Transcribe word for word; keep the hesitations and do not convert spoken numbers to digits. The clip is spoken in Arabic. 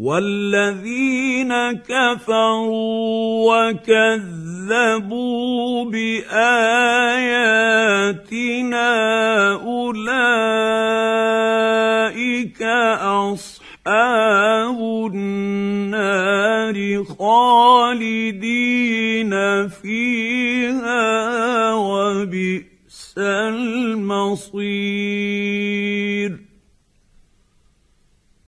والذين كفروا وكذبوا بآياتنا أولئك أصحاب النار خالدين فيها وبئس المصير.